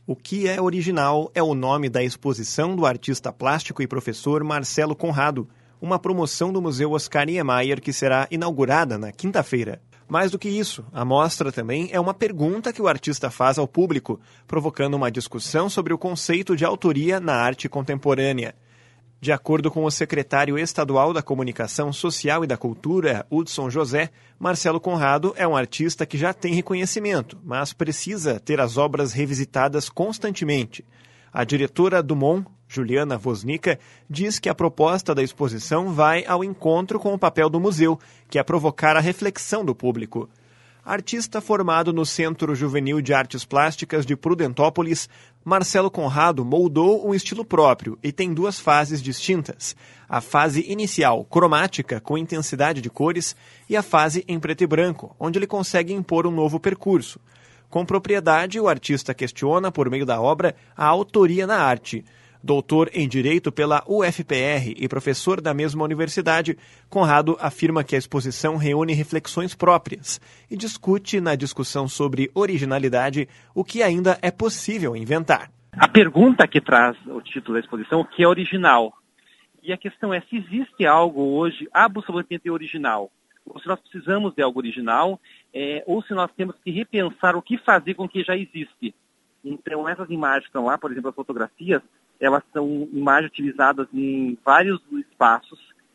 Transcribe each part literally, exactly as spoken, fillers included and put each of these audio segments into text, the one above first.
O que é original é o nome da exposição do artista plástico e professor Marcelo Conrado, uma promoção do Museu Oscar Niemeyer que será inaugurada na quinta-feira. Mais do que isso, a mostra também é uma pergunta que o artista faz ao público, provocando uma discussão sobre o conceito de autoria na arte contemporânea. De acordo com o secretário estadual da Comunicação Social e da Cultura, Hudson José, Marcelo Conrado é um artista que já tem reconhecimento, mas precisa ter as obras revisitadas constantemente. A diretora do M O N, Juliana Woznica, diz que a proposta da exposição vai ao encontro com o papel do museu, que é provocar a reflexão do público. Artista formado no Centro Juvenil de Artes Plásticas de Prudentópolis, Marcelo Conrado moldou um estilo próprio e tem duas fases distintas. A fase inicial, cromática, com intensidade de cores, e a fase em preto e branco, onde ele consegue impor um novo percurso. Com propriedade, o artista questiona, por meio da obra, a autoria na arte. Doutor em Direito pela U F P R e professor da mesma universidade, Conrado afirma que a exposição reúne reflexões próprias e discute na discussão sobre originalidade o que ainda é possível inventar. A pergunta que traz o título da exposição, o que é original? E a questão é se existe algo hoje absolutamente original, ou se nós precisamos de algo original, é, ou se nós temos que repensar o que fazer com o que já existe. Então essas imagens que estão lá, por exemplo, as fotografias, elas são imagens utilizadas em vários espaços,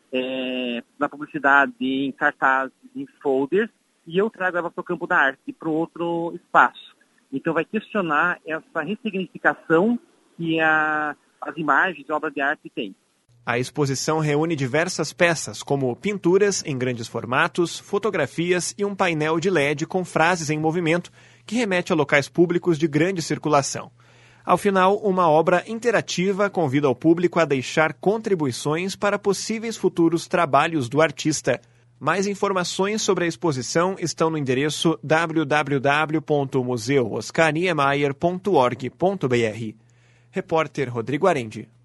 é, na publicidade, em cartazes, em folders, e eu trago elas para o campo da arte, para outro espaço. Então vai questionar essa ressignificação que a, as imagens e obras de arte têm. A exposição reúne diversas peças, como pinturas em grandes formatos, fotografias e um painel de L E D com frases em movimento, que remete a locais públicos de grande circulação. Ao final, uma obra interativa convida o público a deixar contribuições para possíveis futuros trabalhos do artista. Mais informações sobre a exposição estão no endereço w w w ponto museu oscar niemeyer ponto org ponto b r. Repórter Rodrigo Arendi.